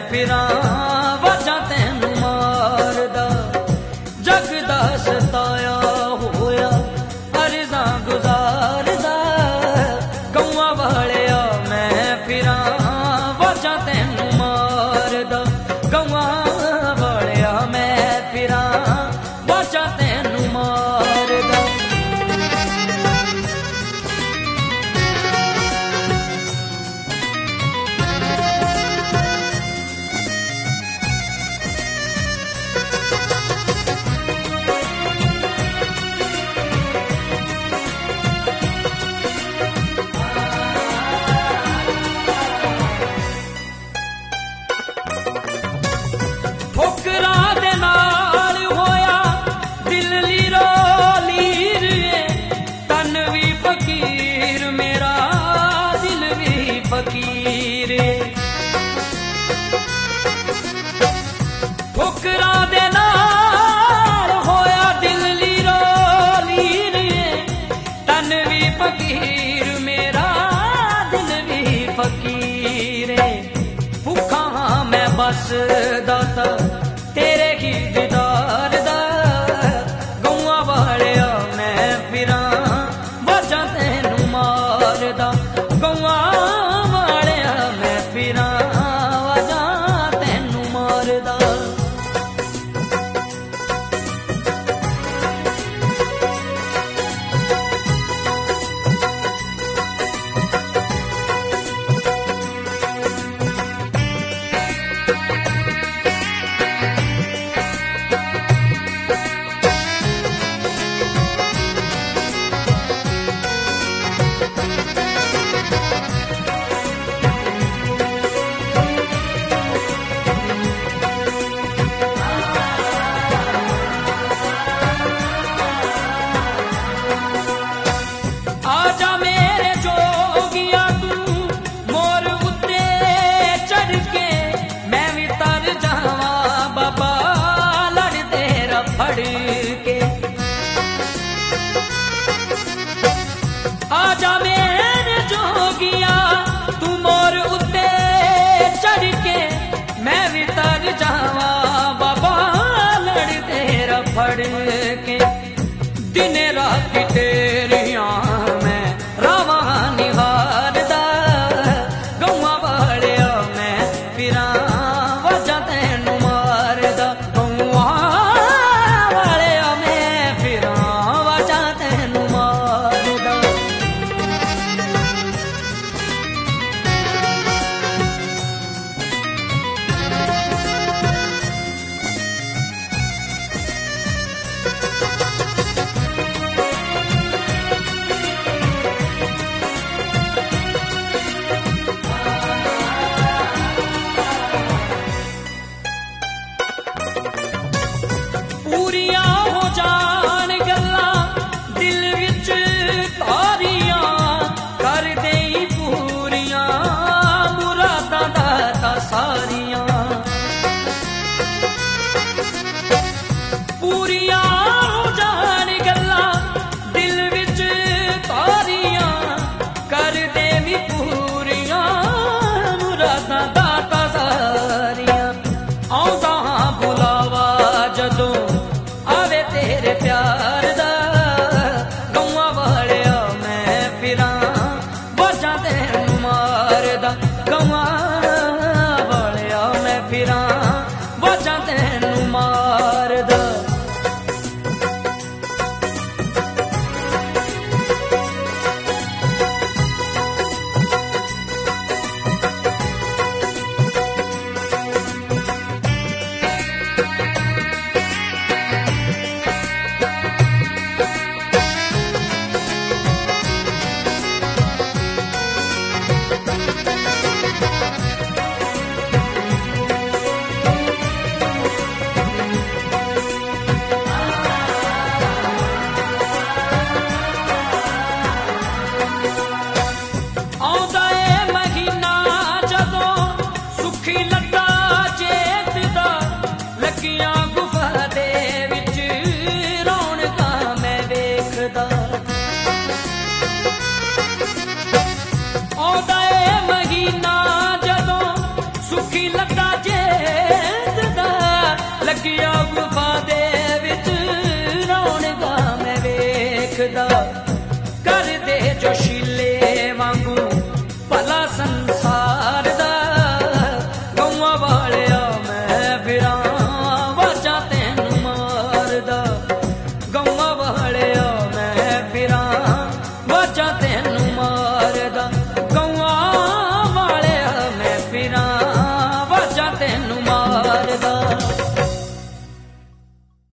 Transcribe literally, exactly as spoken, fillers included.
फिरां वाजा तैनू मारदा जग दा सताया होया अर्ज़ां गुजारदा गौआं वालिया मैं फिरां वाजा तैनू मारदा गौआं वालिया मैं फिरां वाजा तैनू मारदा। ठोकरां दे नाल होया दिल लीरो लीर तन भी फकीर मेरा दिल भी फकीर। ठोकरां दे नाल होया दिल लीरो लीर तन भी फकीर मेरा दिल भी फकीर। भुखा हाँ मैं बस दाता तेरे की दीदार दा गौआं वालिया मैं फिरां वाजा तैनू मारदा गौआं वालिया मैं फिरां वाजा तैनू मारदा। आजा मेरे जोगिया तू मोर उत्ते चढ़ के मैं भी तर जावा बाबा लड़ तेरा फड़ के। आजा मेरे जोगिया तू मोर उत्ते चढ़ के मैं भी तर जावा बाबा लड़ तेरा फड़ के। दिन रात तेरियां गौआं वालिया मैं फिरां वाजा तैनू मारदा गौआं वालिया मैं फिरां वाजा तैनू मारदा। पूरियां हो जान गल्लां दिल विच तारियां कर देई पूरियां मुरादां दाता सारियां। पूरियां हो जान गल्लां दिल विच तारियां कर देवी पूरियां मुरादां दाता सारियां। आउंदा बुलावा जदों आवे तेरे प्यार दा गौआं वालिया मैं फिरां वाजा तैनू मारदा गौआं वालिया मैं फिरां वाजा तैनू मारदा। आउंदा ए महीना जदों सुखी लग्गा जे ਵਾਲਿਆ